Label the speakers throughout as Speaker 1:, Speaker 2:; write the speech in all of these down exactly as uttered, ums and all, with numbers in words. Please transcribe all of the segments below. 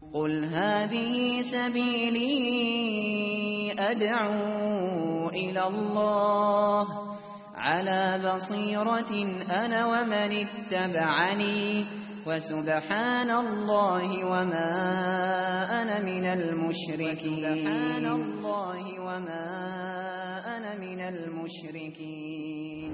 Speaker 1: قل هذه سبيلي أدعو إلى الله على بصيرة أنا ومن اتبعني وسبحان الله وما أنا من المشركين سبحان الله وما أنا من المشركين.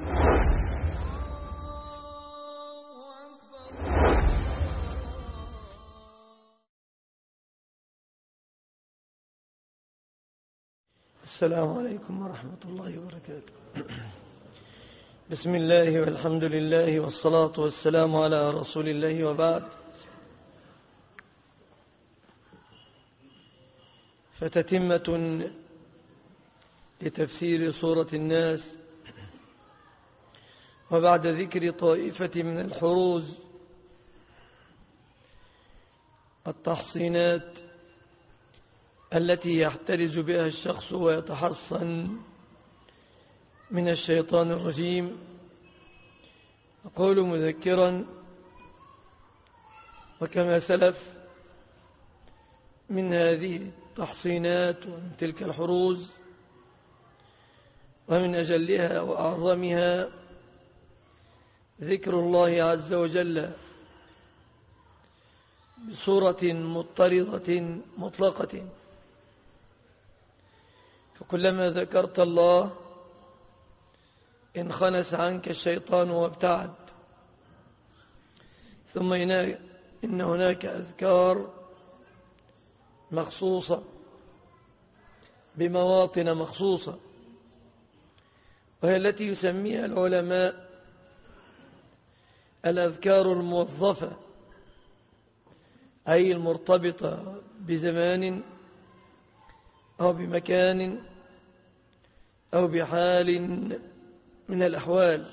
Speaker 2: السلام عليكم ورحمة الله وبركاته. بسم الله والحمد لله والصلاة والسلام على رسول الله، وبعد. فتتمة لتفسير سورة الناس، وبعد ذكر طائفة من الحروز التحصينات التي يحترز بها الشخص ويتحصن من الشيطان الرجيم، أقول مذكرا وكما سلف من هذه التحصينات ومن تلك الحروز ومن أجلها وأعظمها ذكر الله عز وجل بصورة مضطردة مطلقة. فكلما ذكرت الله انخنس عنك الشيطان وابتعد. ثم إن هناك أذكار مخصوصة بمواطن مخصوصة، وهي التي يسميها العلماء الأذكار الموظفة، أي المرتبطة بزمان أو بمكان أو بحال من الأحوال.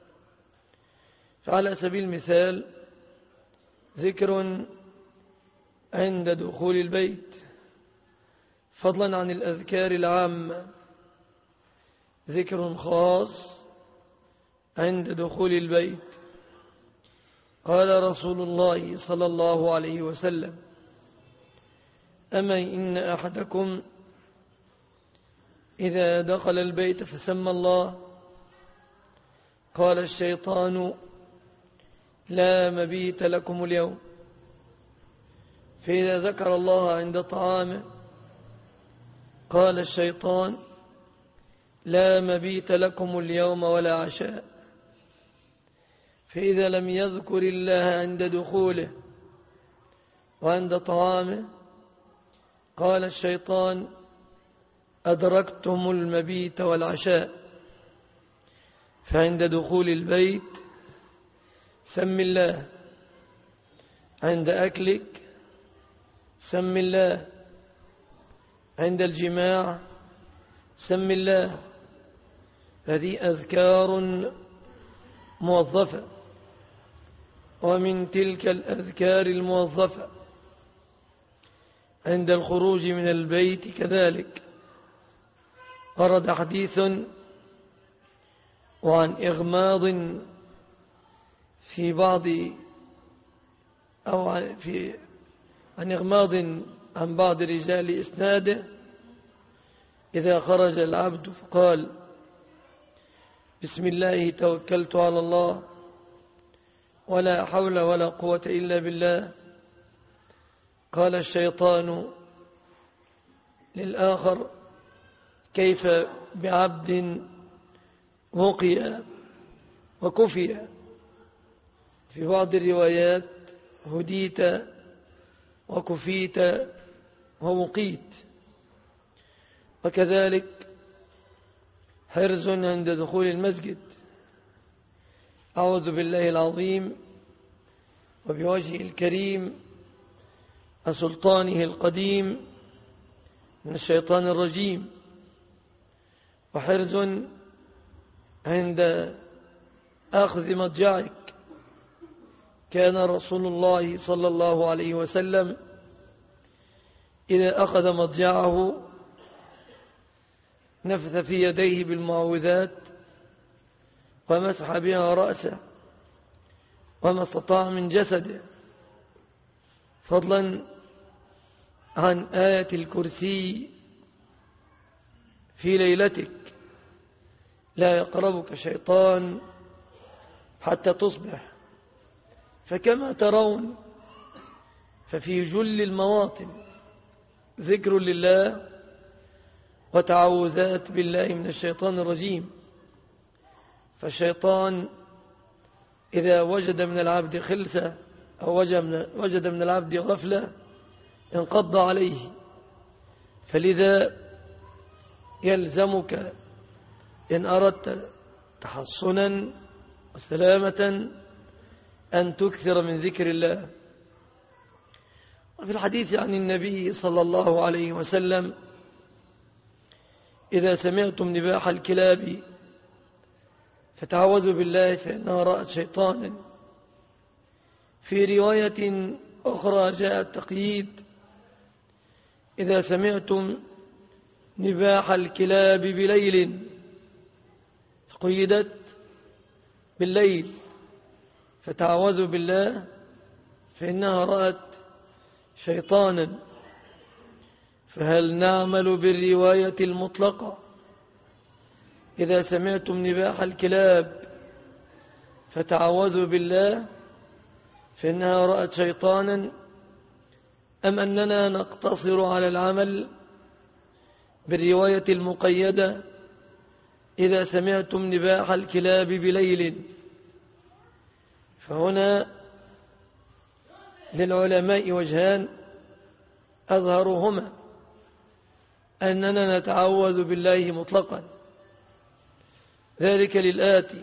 Speaker 2: فعلى سبيل المثال ذكر عند دخول البيت، فضلا عن الأذكار العامة ذكر خاص عند دخول البيت. قال رسول الله صلى الله عليه وسلم: أما إن أحدكم إذا دخل البيت فسمى الله قال الشيطان لا مبيت لكم اليوم. فإذا ذكر الله عند طعامه قال الشيطان لا مبيت لكم اليوم ولا عشاء. فإذا لم يذكر الله عند دخوله وعند طعامه قال الشيطان أدركتم المبيت والعشاء. فعند دخول البيت سم الله، عند أكلك سم الله، عند الجماع سم الله. هذه أذكار موظفة. ومن تلك الأذكار الموظفة عند الخروج من البيت كذلك. ورد حديث وعن إغماض في بعض أو في عن إغماض عن بعض رجال إسناده: إذا خرج العبد فقال بسم الله توكلت على الله ولا حول ولا قوة إلا بالله، قال الشيطان للآخر كيف بعبد وقي وكفي. في بعض الروايات هديت وكفيت ووقيت. وكذلك حرز عند دخول المسجد: أعوذ بالله العظيم وبوجهه الكريم وسلطانه القديم من الشيطان الرجيم. وحرز عند أخذ مضجعك: كان رسول الله صلى الله عليه وسلم إذا أخذ مضجعه نفث في يديه بالمعوذات ومسح بها رأسه وما استطاع من جسده، فضلا عن آية الكرسي في ليلتك لا يقربك شيطان حتى تصبح. فكما ترون ففي جل المواطن ذكر لله وتعوذات بالله من الشيطان الرجيم. فالشيطان إذا وجد من العبد خلسة أو وجد من العبد غفلة انقض عليه. فلذا يلزمك إن أردت تحصنا وسلامة أن تكثر من ذكر الله. وفي الحديث عن النبي صلى الله عليه وسلم: إذا سمعتم نباح الكلاب فتعوذوا بالله فإنها رأت شيطانا. في رواية أخرى جاء التقييد: إذا سمعتم نباح الكلاب بليل، قيدت بالليل، فتعوذوا بالله فإنها رأت شيطانا. فهل نعمل بالرواية المطلقة إذا سمعتم نباح الكلاب فتعوذوا بالله فإنها رأت شيطانا، أم أننا نقتصر على العمل بالرواية المقيدة إذا سمعتم نباح الكلاب بليل؟ فهنا للعلماء وجهان أظهرهما أننا نتعوذ بالله مطلقا، ذلك للآتي: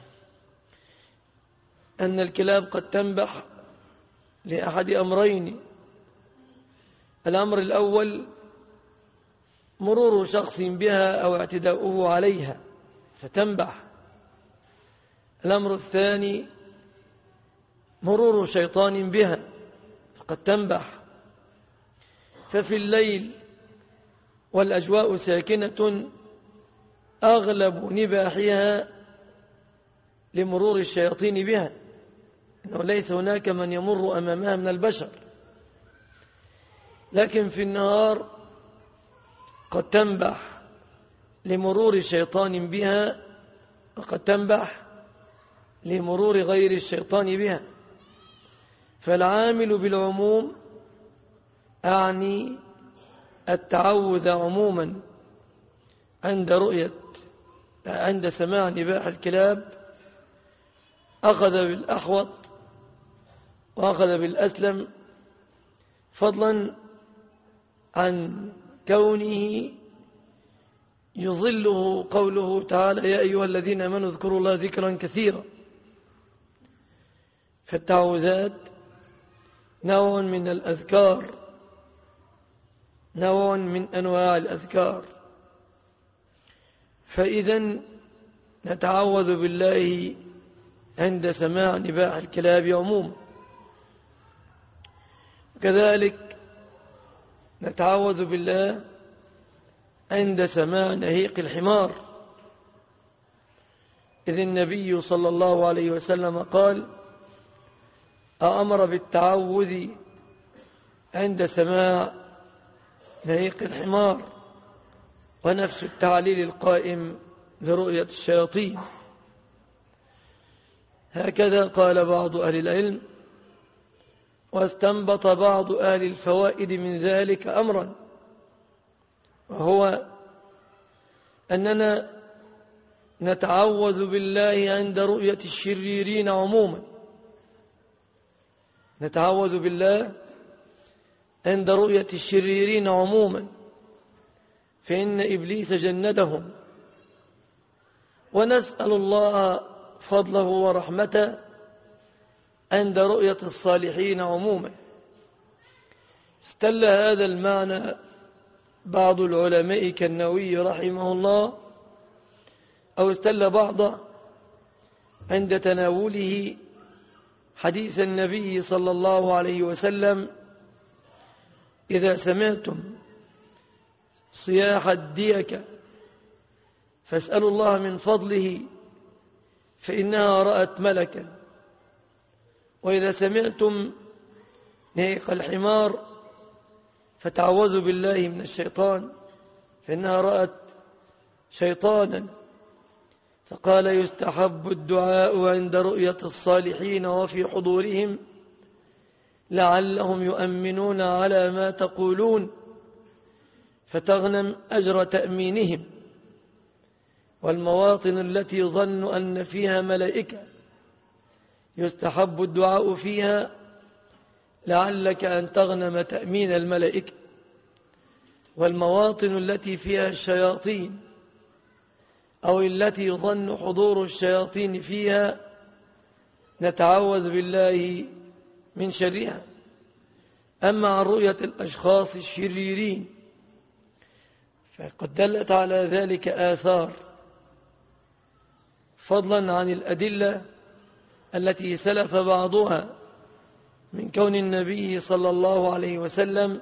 Speaker 2: أن الكلاب قد تنبح لأحد أمرين. الأمر الأول مرور شخص بها أو اعتداؤه عليها فتنبح. الأمر الثاني مرور شيطان بها فقد تنبح. ففي الليل والأجواء ساكنة أغلب نباحها لمرور الشياطين بها، إنه ليس هناك من يمر أمامها من البشر. لكن في النهار قد تنبح لمرور شيطان بها وقد تنبح لمرور غير الشيطان بها. فالعامل بالعموم أعني التعوذ عموما عند رؤية عند سماع نباح الكلاب، أخذ بالأحوط وأخذ بالأسلم، فضلا عن كونه يظله قوله تعالى: يا أيها الذين آمنوا اذكروا الله ذكرا كثيرا. فالتعوذات نوع من الأذكار، نوع من أنواع الأذكار. فإذا نتعوذ بالله عند سماع نباح الكلاب عموما. كذلك نتعوذ بالله عند سماع نهيق الحمار، إذ النبي صلى الله عليه وسلم قال: أأمر بالتعوذ عند سماع نهيق الحمار، ونفس التعليل القائم لرؤية الشياطين. هكذا قال بعض أهل العلم، واستنبط بعض أهل الفوائد من ذلك أمرا، وهو أننا نتعوذ بالله عند رؤية الشريرين عموما. نتعوذ بالله عند رؤية الشريرين عموما، فإن إبليس جندهم. ونسأل الله فضله ورحمته عند رؤية الصالحين عموما. استل هذا المعنى بعض العلماء كالنووي رحمه الله، أو استل بعضه عند تناوله حديث النبي صلى الله عليه وسلم: إذا سمعتم صياح الديك فاسألوا الله من فضله فإنها رأت ملكا، وإذا سمعتم نهيق الحمار فتعوذوا بالله من الشيطان فإنها رأت شيطانا، فقال يستحب الدعاء عند رؤية الصالحين وفي حضورهم لعلهم يؤمنون على ما تقولون فتغنم أجر تأمينهم. والمواطن التي ظنوا أن فيها ملائكة يستحب الدعاء فيها لعلك أن تغنم تأمين الملائكة. والمواطن التي فيها الشياطين أو التي ظن حضور الشياطين فيها نتعوذ بالله من شرها. أما عن رؤية الأشخاص الشريرين فقد دلت على ذلك آثار، فضلا عن الأدلة التي سلف بعضها من كون النبي صلى الله عليه وسلم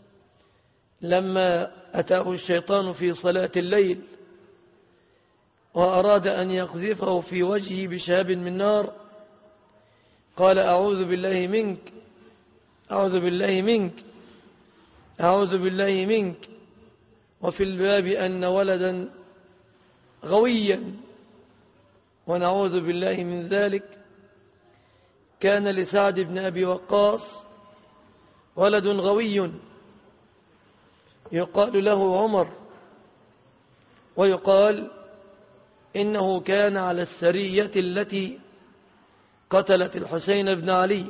Speaker 2: لما أتاه الشيطان في صلاة الليل وأراد أن يقذفه في وجهه بشهاب من نار قال أعوذ بالله منك أعوذ بالله منك أعوذ بالله منك. وفي الباب أن ولدا غويا ونعوذ بالله من ذلك. كان لسعد بن أبي وقاص ولد غوي يقال له عمر، ويقال إنه كان على السرية التي قتلت الحسين بن علي.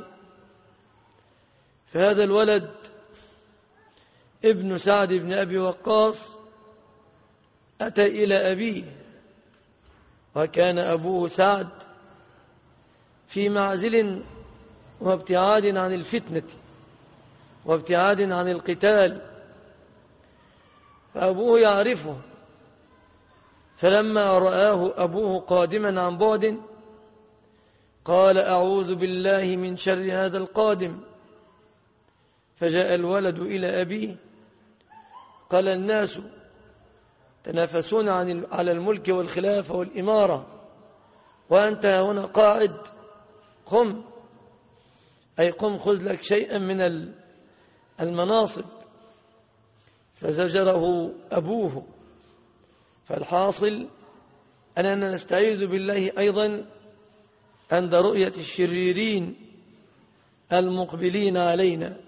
Speaker 2: فهذا الولد ابن سعد بن أبي وقاص أتى إلى أبيه، وكان أبوه سعد في معزل وابتعاد عن الفتنة وابتعاد عن القتال، فأبوه يعرفه. فلما رآه أبوه قادما عن بعد قال أعوذ بالله من شر هذا القادم. فجاء الولد إلى أبيه قال الناس تنافسون عن على الملك والخلافة والإمارة وأنت هنا قاعد، قم أي قم خذ لك شيئا من المناصب. فزجره أبوه. فالحاصل أننا نستعيذ بالله أيضا عند رؤية الشريرين المقبلين علينا.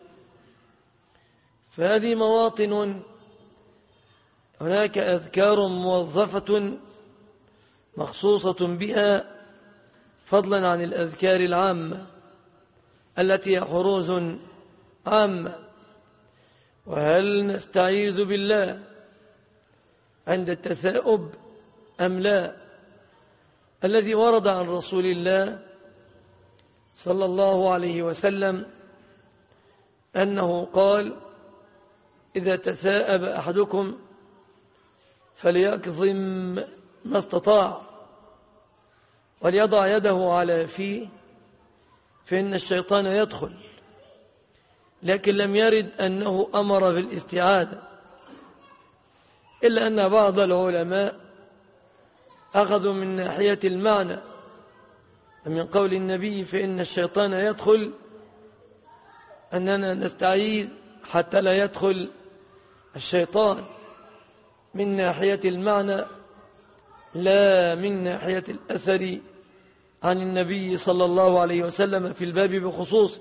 Speaker 2: فهذه مواطن هناك أذكار موظفة مخصوصة بها فضلا عن الأذكار العامة التي هي حروز عامة. وهل نستعيذ بالله عند التثاؤب أم لا؟ الذي ورد عن رسول الله صلى الله عليه وسلم أنه قال إذا تثاءب أحدكم فليكظم ما استطاع وليضع يده على فيه فإن الشيطان يدخل. لكن لم يرد أنه أمر بالاستعاذة، إلا أن بعض العلماء أخذوا من ناحية المعنى من قول النبي فإن الشيطان يدخل أننا نستعيذ حتى لا يدخل الشيطان من ناحية المعنى لا من ناحية الأثر عن النبي صلى الله عليه وسلم في الباب بخصوص.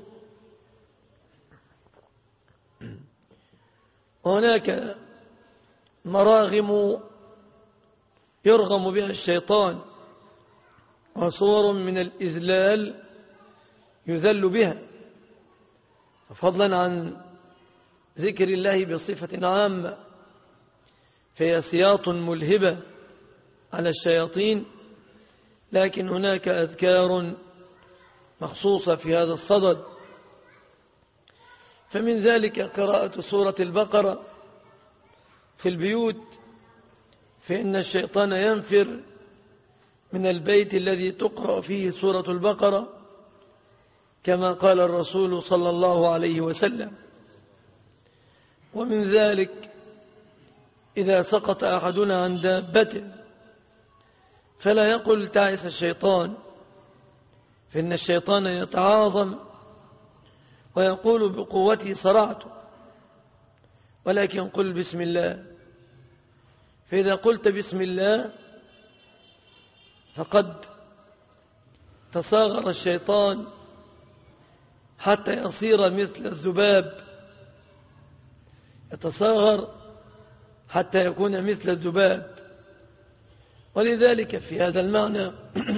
Speaker 2: هناك مراغم يرغم بها الشيطان وصور من الإذلال يذل بها، فضلا عن ذكر الله بصفة عامة فهي سياط ملهبة على الشياطين. لكن هناك أذكار مخصوصة في هذا الصدد، فمن ذلك قراءة سورة البقرة في البيوت، فإن الشيطان ينفر من البيت الذي تقرأ فيه سورة البقرة كما قال الرسول صلى الله عليه وسلم. ومن ذلك إذا سقط أحدنا عن دابته فلا يقل تعس الشيطان، فإن الشيطان يتعاظم ويقول بقوته صرعته، ولكن قل بسم الله. فإذا قلت بسم الله فقد تصاغر الشيطان حتى يصير مثل الذباب، يتصاغر حتى يكون مثل الذباب. ولذلك في هذا المعنى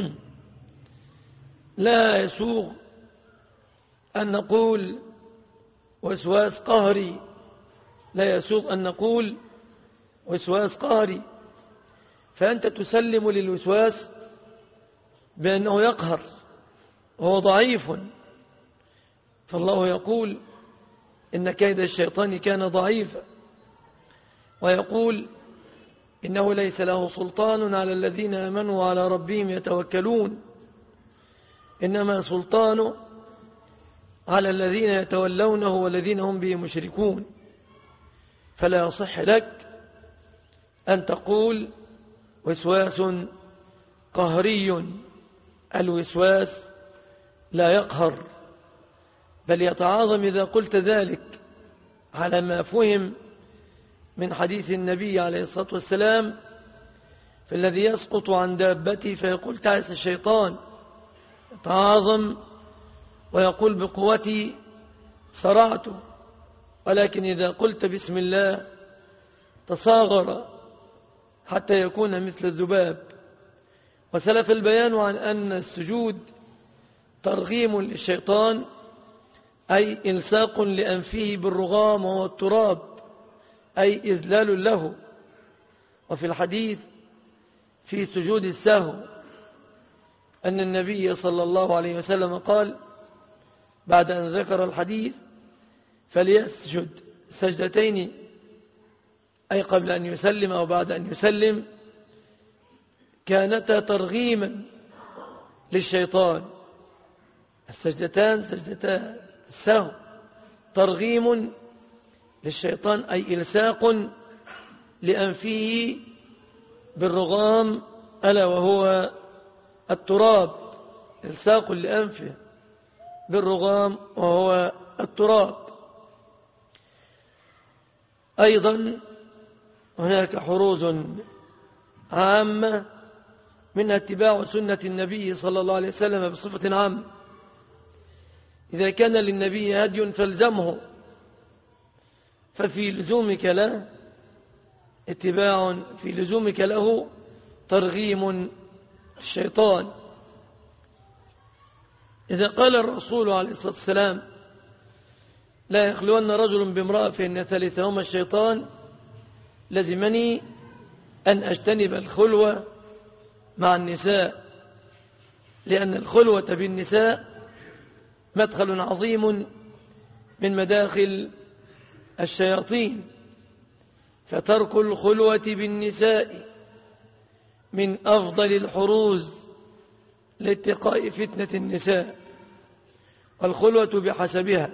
Speaker 2: لا يسوغ أن نقول وسواس قهري، لا يسوغ أن نقول وسواس قهري، فأنت تسلم للوسواس بأنه يقهر وهو ضعيف، فالله يقول إن كيد الشيطان كان ضعيفا، ويقول إنه ليس له سلطان على الذين آمنوا وعلى ربهم يتوكلون، إنما سلطانه على الذين يتولونه والذين هم به مشركون. فلا يصح لك أن تقول وسواس قهري، الوسواس لا يقهر بل يتعاظم إذا قلت ذلك، على ما فهم من حديث النبي عليه الصلاة والسلام في الذي يسقط عن دابته فيقول تعس الشيطان، يتعاظم ويقول بقوتي صرعته. ولكن إذا قلت بسم الله تصاغر حتى يكون مثل الذباب. وسلف البيان عن أن السجود ترغيم للشيطان، أي إلصاق لأنفه بالرغام وهو التراب، أي إذلال له. وفي الحديث في سجود السهو أن النبي صلى الله عليه وسلم قال بعد أن ذكر الحديث فليسجد سجدتين، أي قبل أن يسلم أو بعد أن يسلم، كانتا ترغيما للشيطان. السجدتان سجدتا السهو ترغيم للشيطان، أي إلساق لأنفه بالرغام ألا وهو التراب، إلساق لأنفه بالرغام وهو التراب. أيضا هناك حروز عامة من اتباع سنة النبي صلى الله عليه وسلم بصفة عامة. إذا كان للنبي هدي فالزمه، ففي لزومك له اتباع، في لزومك له ترغيم الشيطان. إذا قال الرسول عليه الصلاة والسلام لا يخلون رجل بامرأة فإن ثالثهما الشيطان، لزمني أن أجتنب الخلوة مع النساء، لأن الخلوة بالنساء مدخل عظيم من مداخل الشياطين، فترك الخلوة بالنساء من أفضل الحروز لاتقاء فتنة النساء، والخلوة بحسبها.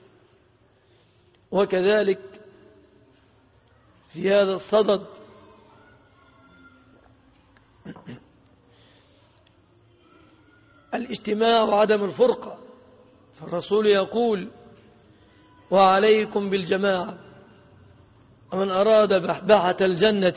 Speaker 2: وكذلك في هذا الصدد الاجتماع وعدم الفرقة، فالرسول يقول وعليكم بالجماعة، ومن أراد بحبحة الجنة،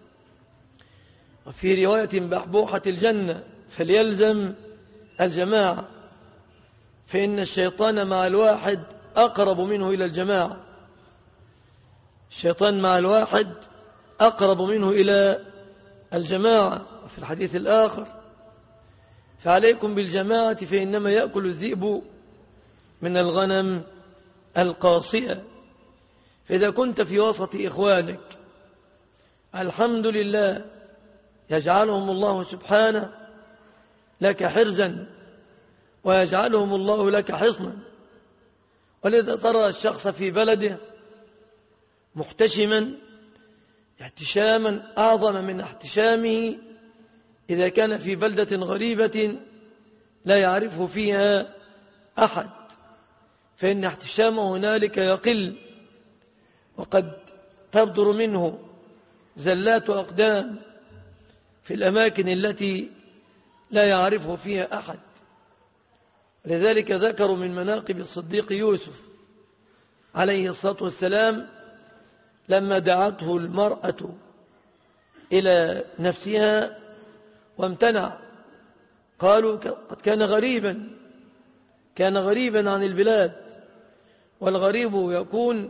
Speaker 2: وفي رواية بحبوحة الجنة، فليلزم الجماعة، فإن الشيطان مع الواحد أقرب منه إلى الجماعة، الشيطان مع الواحد أقرب منه إلى الجماعة. وفي الحديث الآخر فعليكم بالجماعة فإنما يأكل الذئب من الغنم القاصئة. فإذا كنت في وسط إخوانك الحمد لله يجعلهم الله سبحانه لك حرزا ويجعلهم الله لك حصنا. ولذا ترى الشخص في بلده محتشما احتشاما أعظم من احتشامه إذا كان في بلدة غريبة لا يعرف فيها أحد، فإن احتشامه هنالك يقل، وقد تبدر منه زلات أقدام في الأماكن التي لا يعرف فيها أحد. لذلك ذكروا من مناقب الصديق يوسف عليه الصلاة والسلام لما دعته المرأة إلى نفسها وامتنع. قالوا قد كان غريبا كان غريبا عن البلاد، والغريب يكون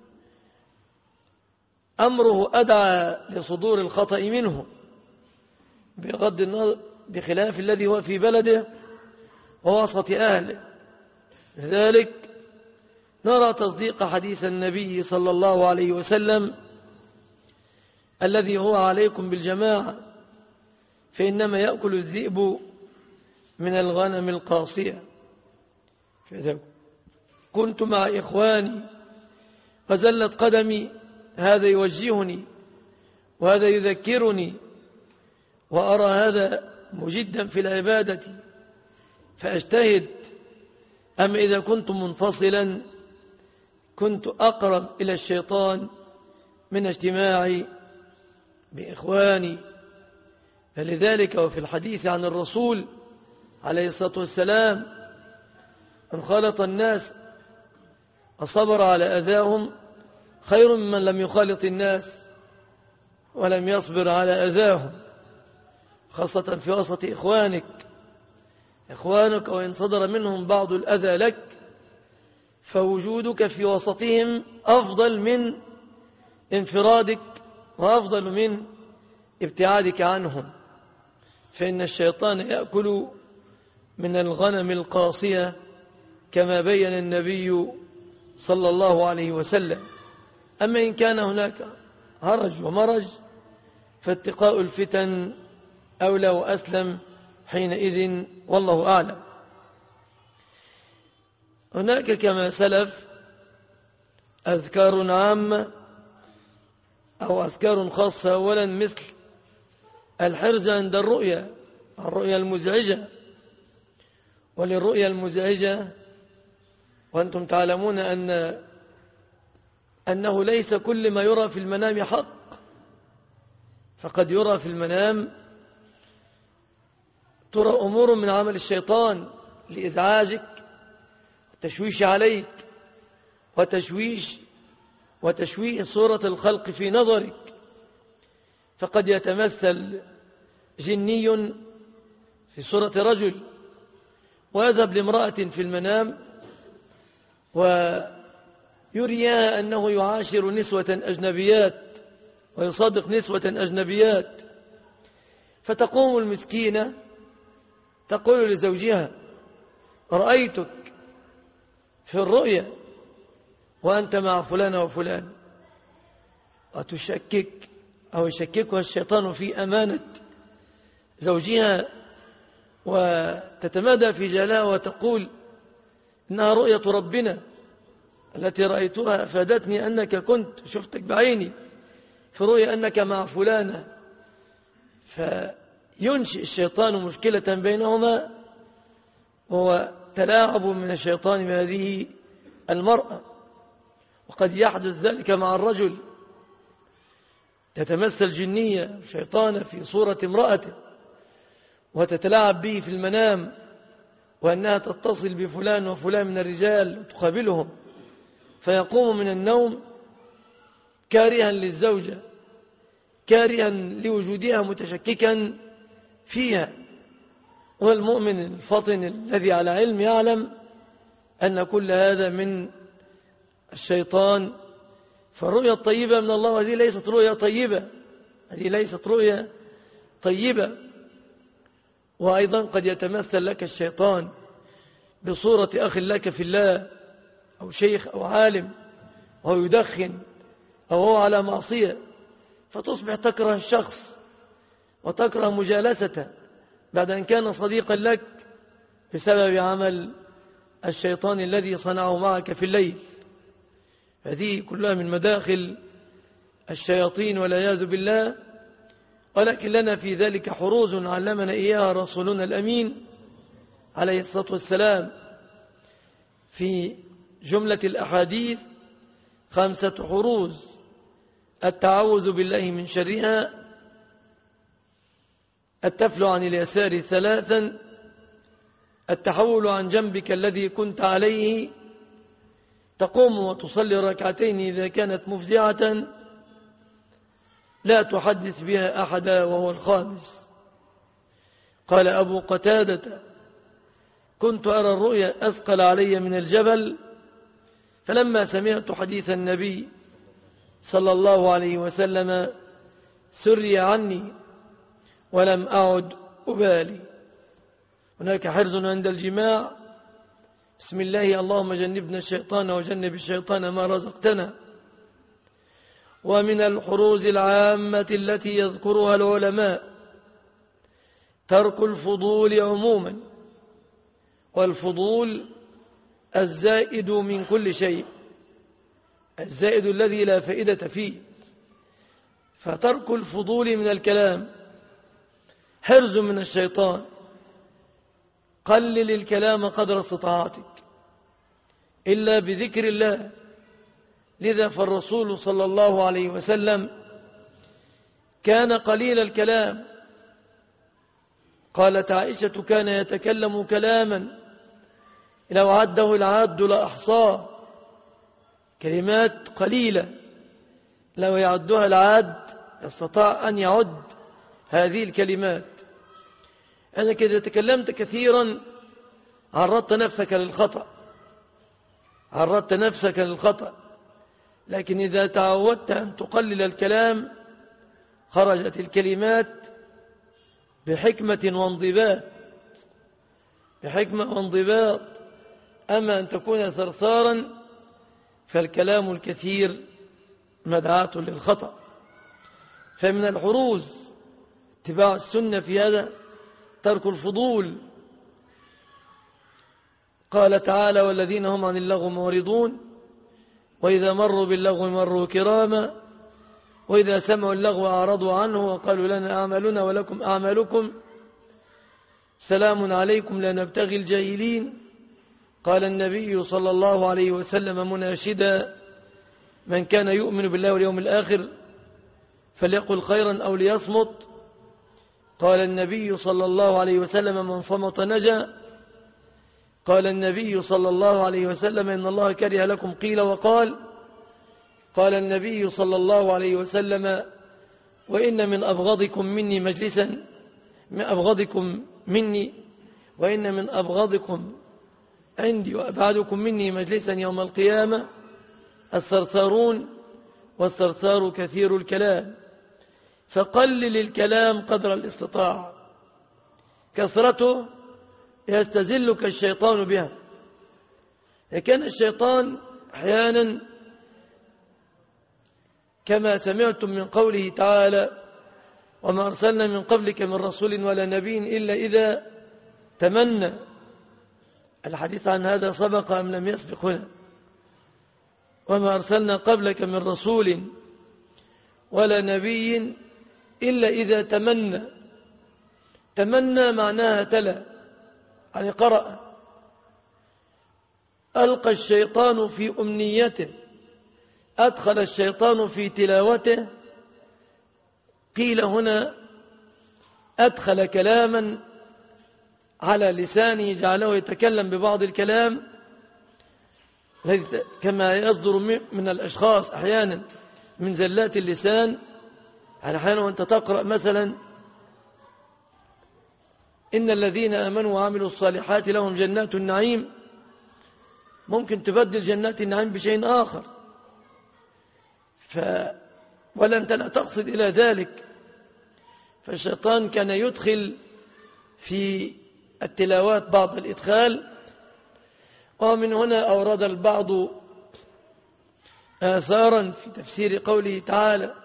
Speaker 2: أمره أدعى لصدور الخطأ منه بغض النظر، بخلاف الذي هو في بلده ووسط أهله. لذلك نرى تصديق حديث النبي صلى الله عليه وسلم الذي هو عليكم بالجماعة فإنما يأكل الذئب من الغنم القاصية. كنت مع إخواني فزلت قدمي، هذا يوجهني وهذا يذكرني، وأرى هذا مجدا في العبادة فأجتهد. أما إذا كنت منفصلا كنت أقرب إلى الشيطان من اجتماعي بإخواني. فلذلك وفي الحديث عن الرسول عليه الصلاة والسلام: من خالط الناس وصبر على أذاهم خير ممن لم يخالط الناس ولم يصبر على أذاهم، خاصة في وسط إخوانك. إخوانك وإن صدر منهم بعض الأذى لك فوجودك في وسطهم أفضل من انفرادك وأفضل من ابتعادك عنهم، فإن الشيطان يأكل من الغنم القاصية كما بين النبي صلى الله عليه وسلم. أما إن كان هناك هرج ومرج فاتقاء الفتن أولى وأسلم حينئذ، والله أعلم. هناك كما سلف أذكار عامة أو أذكار خاصة. أولا مثل الحرز عند الرؤيا، الرؤيا المزعجة. وللرؤيا المزعجة وأنتم تعلمون أن أنه ليس كل ما يرى في المنام حق، فقد يرى في المنام ترى أمور من عمل الشيطان لإزعاجك والتشويش عليك وتشويش وتشويه صورة الخلق في نظرك. فقد يتمثل جني في صورة رجل ويذهب لامرأة في المنام ويريها أنه يعاشر نسوة أجنبيات ويصادق نسوة أجنبيات، فتقوم المسكينة تقول لزوجها: رأيتك في الرؤيا وأنت مع فلان وفلان، وتشكك أو يشككها الشيطان في أمانة زوجها وتتمادى في جلاها وتقول: إنها رؤية ربنا التي رأيتها أفادتني أنك كنت شفتك بعيني في رؤيا أنك مع فلانة. فينشئ الشيطان مشكلة بينهما، وهو تلاعب من الشيطان بهذه المرأة. وقد يحدث ذلك مع الرجل، تتمثل جنية شيطانة في صورة امرأته وتتلاعب به في المنام، وأنها تتصل بفلان وفلان من الرجال وتقابلهم، فيقوم من النوم كارها للزوجة كارها لوجودها متشككا فيها. والمؤمن الفطن الذي على علم يعلم أن كل هذا من الشيطان. فالرؤيا الطيبة من الله هذه ليست رؤيا طيبة، هذه ليست رؤيا طيبة. وأيضا قد يتمثل لك الشيطان بصورة أخ لك في الله أو شيخ أو عالم وهو يدخن أو هو على معصية، فتصبح تكره الشخص وتكره مجالسته بعد أن كان صديقا لك بسبب عمل الشيطان الذي صنعه معك في الليل. هذه كلها من مداخل الشياطين والعياذ بالله. ولكن لنا في ذلك حروز علمنا إياها رسولنا الأمين عليه الصلاة والسلام. في جملة الأحاديث خمسة حروز: التعوذ بالله من شرها، التفل عن اليسار ثلاثا، التحول عن جنبك الذي كنت عليه، تقوم وتصلي ركعتين إذا كانت مفزعة، لا تحدث بها أحدا، وهو الخامس. قال أبو قتادة: كنت أرى الرؤيا أثقل علي من الجبل، فلما سمعت حديث النبي صلى الله عليه وسلم سري عني ولم أعد أبالي. هناك حرز عند الجماع: بسم الله اللهم جنبنا الشيطان وجنب الشيطان ما رزقتنا. ومن الحروز العامة التي يذكرها العلماء ترك الفضول عموما، والفضول الزائد من كل شيء، الزائد الذي لا فائدة فيه. فترك الفضول من الكلام حرز من الشيطان. قلل الكلام قدر استطاعتك إلا بذكر الله. لذا فالرسول صلى الله عليه وسلم كان قليل الكلام. قالت عائشة: كان يتكلم كلاما لو عده العاد لأحصاه. كلمات قليلة لو يعدها العاد يستطاع أن يعد هذه الكلمات. أنك إذا تكلمت كثيرا عرضت نفسك للخطأ، عرضت نفسك للخطأ. لكن إذا تعودت أن تقلل الكلام خرجت الكلمات بحكمة وانضباط، بحكمة وانضباط. أما أن تكون ثرثارا فالكلام الكثير مدعاة للخطأ. فمن الحروز اتباع السنة في هذا ترك الفضول. قال تعالى: والذين هم عن اللغو معرضون وإذا مروا باللغو مروا كراما وإذا سمعوا اللغو أعرضوا عنه وقالوا لنا أعمالنا ولكم أعمالكم سلام عليكم لا نبتغي الجاهلين. قال النبي صلى الله عليه وسلم مناشدا: من كان يؤمن بالله واليوم الآخر فليقل خيرا أو ليصمت. قال النبي صلى الله عليه وسلم: من صمت نجا. قال النبي صلى الله عليه وسلم: إن الله كره لكم قيل وقال. قال النبي صلى الله عليه وسلم: وإن من أبغضكم مني مجلسا من أبغضكم مني وإن من أبغضكم عندي وأبعدكم مني مجلسا يوم القيامة الثرثارون، والثرثار كثير الكلام. فقلل الكلام قدر الاستطاعة. كثرته يستزلك الشيطان بها. لكن الشيطان أحيانا كما سمعتم من قوله تعالى: وما أرسلنا من قبلك من رسول ولا نبي إلا إذا تمنى. الحديث عن هذا سبق أم لم يسبق هنا؟ وما أرسلنا قبلك من رسول ولا نبي إلا إذا تمنى. تمنى معناها تلا، يعني قرأ. ألقى الشيطان في أمنيته، أدخل الشيطان في تلاوته. قيل هنا أدخل كلاما على لسانه جعله يتكلم ببعض الكلام كما يصدر من الأشخاص أحيانا من زلات اللسان. يعني أحيانا وأنت تقرأ مثلا: إن الذين آمنوا وعملوا الصالحات لهم جنات النعيم، ممكن تبدل جنات النعيم بشيء آخر، ف ولا أنت لا تقصد إلى ذلك. فالشيطان كان يدخل في التلاوات بعض الإدخال. ومن هنا أورد البعض آثارا في تفسير قوله تعالى: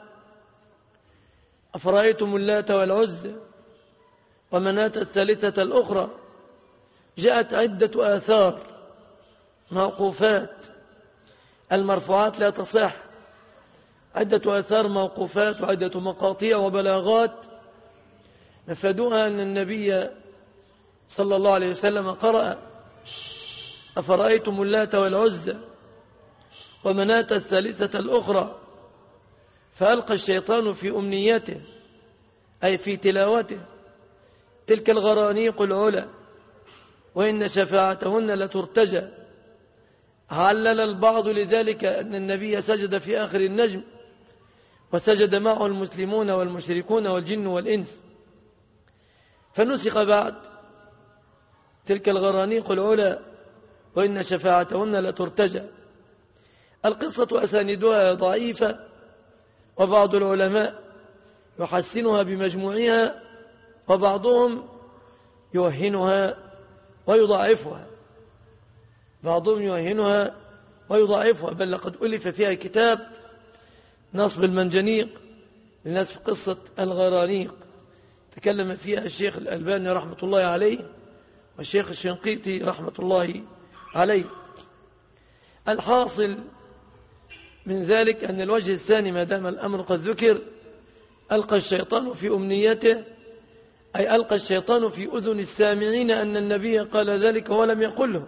Speaker 2: أفرأيتم اللات والعزى ومناة الثالثة الأخرى. جاءت عدة آثار موقوفات، المرفوعات لا تصح. عدة آثار موقوفات وعدة مقاطيع وبلاغات نفدوها أن النبي صلى الله عليه وسلم قرأ: أفرأيتم اللات والعزى ومناة الثالثة الأخرى. فألقى الشيطان في أمنيته أي في تلاوته: تلك الغرانيق العلا وإن شفاعتهن لترتجى. علل البعض لذلك أن النبي سجد في آخر النجم وسجد معه المسلمون والمشركون والجن والإنس، فنسخ بعد تلك الغرانيق العلا وإن شفاعتهن لترتجى. القصة أساندها ضعيفة، وبعض العلماء يحسنها بمجموعها، وبعضهم يوهنها ويضاعفها بعضهم يوهنها ويضاعفها بل لقد ألف فيها كتاب نصب المنجنيق لنسف قصة الغرانيق، تكلم فيها الشيخ الألباني رحمة الله عليه والشيخ الشنقيطي رحمة الله عليه. الحاصل من ذلك أن الوجه الثاني ما دام الأمر قد ذكر، ألقى الشيطان في أمنيته، أي ألقى الشيطان في أذن السامعين أن النبي قال ذلك ولم يقله،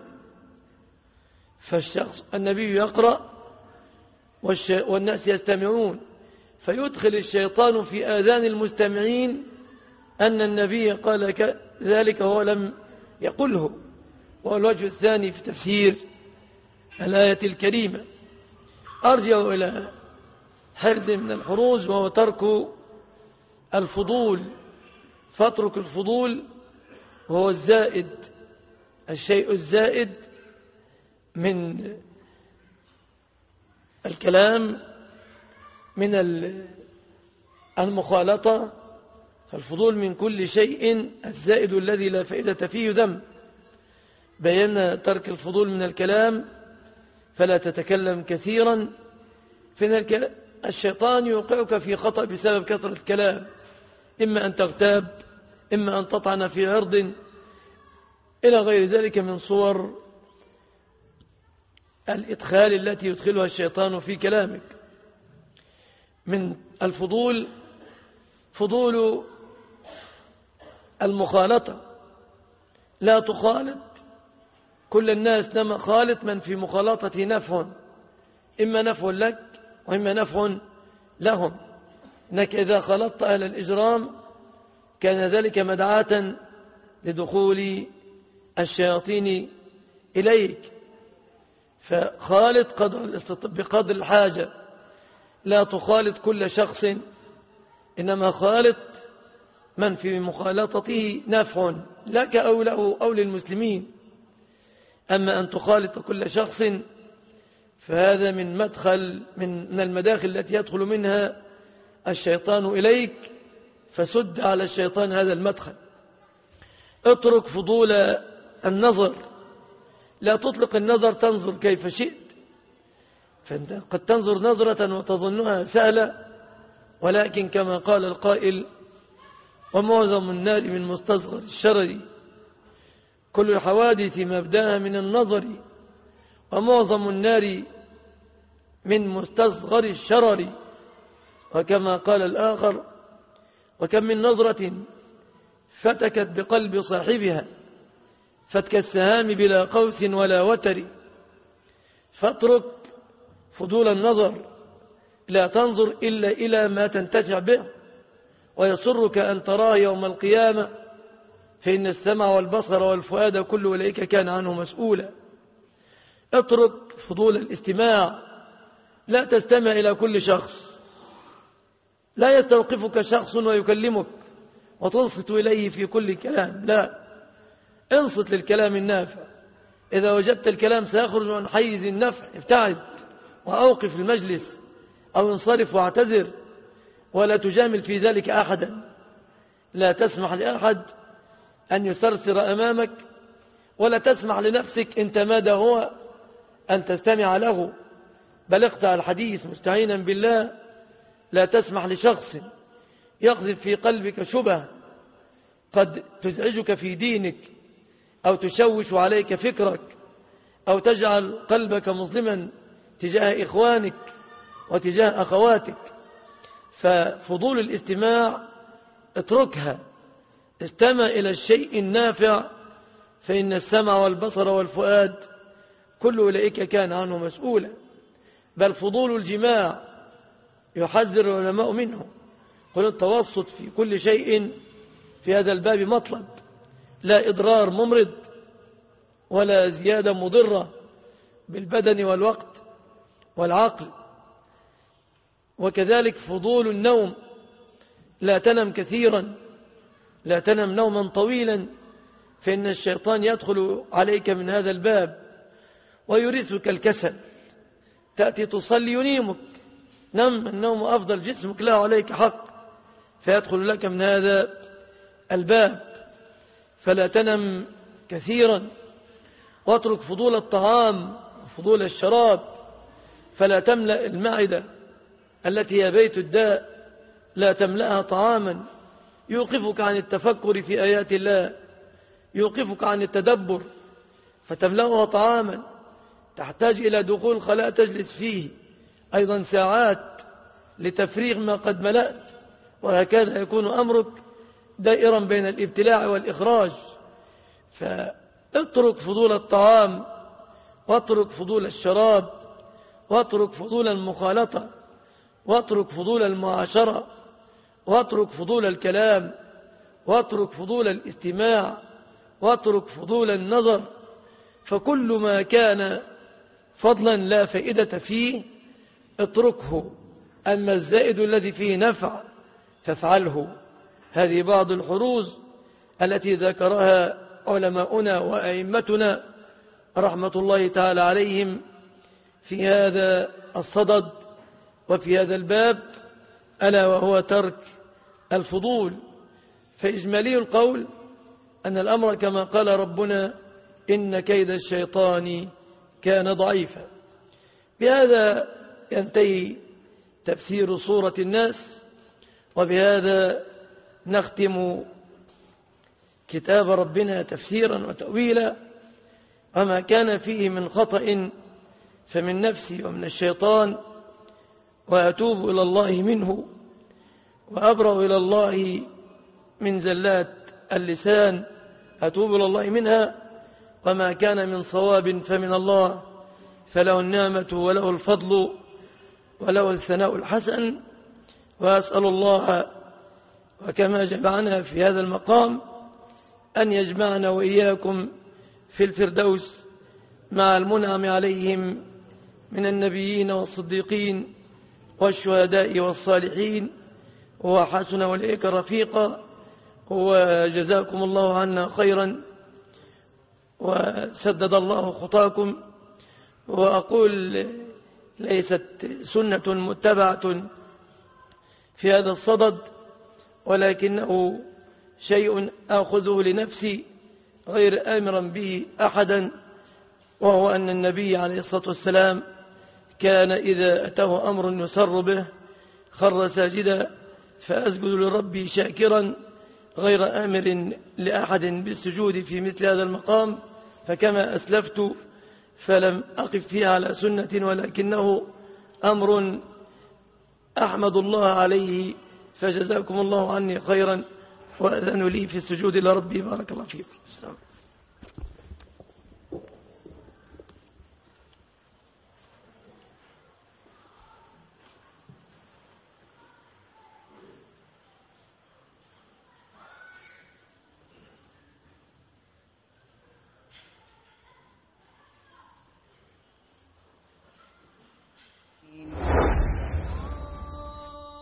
Speaker 2: فالشخص النبي يقرأ والناس يستمعون، فيدخل الشيطان في آذان المستمعين أن النبي قال ذلك وهو لم يقله. والوجه الثاني في تفسير الآية الكريمة أرجع إلى حرز من الحروز، وهو ترك الفضول، فاترك الفضول وهو الزائد، الشيء الزائد من الكلام من المخالطة، فالفضول من كل شيء، الزائد الذي لا فائدة فيه ذنب. بينا ترك الفضول من الكلام، فلا تتكلم كثيرا، فإن الشيطان يوقعك في خطأ بسبب كثرة الكلام، إما أن تغتاب، إما أن تطعن في عرض، إلى غير ذلك من صور الإدخال التي يدخلها الشيطان في كلامك. من الفضول فضول المخالطة، لا تخالط كل الناس، نما خالط من في مخالطة نفع، إما نفع لك وإما نفع لهم، إنك إذا خلطت أهل الإجرام كان ذلك مدعاة لدخول الشياطين إليك، فخالط قدر بقدر الحاجة، لا تخالط كل شخص، إنما خالط من في مخالطته نفع لك أو له أو للمسلمين. أما أن تخالط كل شخص فهذا من مدخل من المداخل التي يدخل منها الشيطان إليك، فسد على الشيطان هذا المدخل. اترك فضول النظر، لا تطلق النظر تنظر كيف شئت، فأنت قد تنظر نظرة وتظنها سهلة، ولكن كما قال القائل: ومعظم النار من مستصغر الشرر، كل الحوادث مبداها من النظر، ومعظم النار من مستصغر الشرر. وكما قال الآخر: وكم من نظرة فتكت بقلب صاحبها فتك السهام بلا قوس ولا وتر. فاترك فضول النظر، لا تنظر إلا إلى ما تنتفع به ويسرك أن تراه يوم القيامة، فإن السمع والبصر والفؤاد كل أولئك كان عنه مسؤولا. اترك فضول الاستماع، لا تستمع إلى كل شخص، لا يستوقفك شخص ويكلمك وتنصت إليه في كل كلام، لا، انصت للكلام النافع. إذا وجدت الكلام سيخرج عن حيز النفع ابتعد وأوقف المجلس أو انصرف واعتذر، ولا تجامل في ذلك أحدا. لا تسمح لأحد أن يسرسر أمامك، ولا تسمح لنفسك إن تمادى هو أن تستمع له، بل اقطع الحديث مستعينا بالله. لا تسمح لشخص يقذف في قلبك شبهة قد تزعجك في دينك، أو تشوش عليك فكرك، أو تجعل قلبك مظلما تجاه إخوانك وتجاه أخواتك. ففضول الاستماع اتركها، استمع إلى الشيء النافع، فإن السمع والبصر والفؤاد كل أولئك كان عنه مسؤولا. بل فضول الجماع يحذر العلماء منه، قل التوسط في كل شيء في هذا الباب مطلب، لا إضرار ممرض ولا زيادة مضرة بالبدن والوقت والعقل. وكذلك فضول النوم، لا تنم كثيرا، لا تنم نوما طويلا، فإن الشيطان يدخل عليك من هذا الباب ويورثك الكسل. تأتي تصلي ينيمك، نم، النوم أفضل، جسمك له عليك حق، فيدخل لك من هذا الباب. فلا تنم كثيرا، واترك فضول الطعام وفضول الشراب، فلا تملأ المعدة التي هي بيت الداء، لا تملأها طعاما يوقفك عن التفكر في آيات الله، يوقفك عن التدبر، فتملأها طعاما تحتاج إلى دخول خلاء تجلس فيه أيضا ساعات لتفريغ ما قد ملأت، وهكذا يكون أمرك دائرا بين الابتلاع والإخراج. فاترك فضول الطعام، واترك فضول الشراب، واترك فضول المخالطة، واترك فضول المعاشرة، واترك فضول الكلام، واترك فضول الاستماع، واترك فضول النظر. فكل ما كان فضلا لا فائدة فيه اتركه، أما الزائد الذي فيه نفع فافعله. هذه بعض الحروز التي ذكرها علماؤنا وأئمتنا رحمة الله تعالى عليهم في هذا الصدد وفي هذا الباب، ألا وهو ترك الفضول. فإجمالي القول أن الأمر كما قال ربنا: إن كيد الشيطان كان ضعيفا. بهذا ينتهي تفسير سورة الناس، وبهذا نختم كتاب ربنا تفسيرا وتأويلا. وما كان فيه من خطأ فمن نفسي ومن الشيطان، وأتوب إلى الله منه، وأبرأ إلى الله من زلات اللسان، أتوب إلى الله منها. وما كان من صواب فمن الله، فله النعمة وله الفضل وله الثناء الحسن. وأسأل الله وكما جمعنا في هذا المقام أن يجمعنا وإياكم في الفردوس مع المنعم عليهم من النبيين والصديقين والشهداء والصالحين، وحسن أولئك رفيقا. وجزاكم الله عنا خيرا، وسدد الله خطاكم. وأقول ليست سنة متبعة في هذا الصدد، ولكنه شيء آخذه لنفسي غير آمرا به أحدا، وهو أن النبي عليه الصلاة والسلام كان إذا أتاه أمر يسر به خر ساجدا، فأسجد لربي شاكرا غير آمر لأحد بالسجود في مثل هذا المقام. فكما أسلفت فلم أقف فيها على سنة، ولكنه أمر أحمد الله عليه، فجزاكم الله عني خيرا، وأذن لي في السجود لربي. بارك الله فيكم.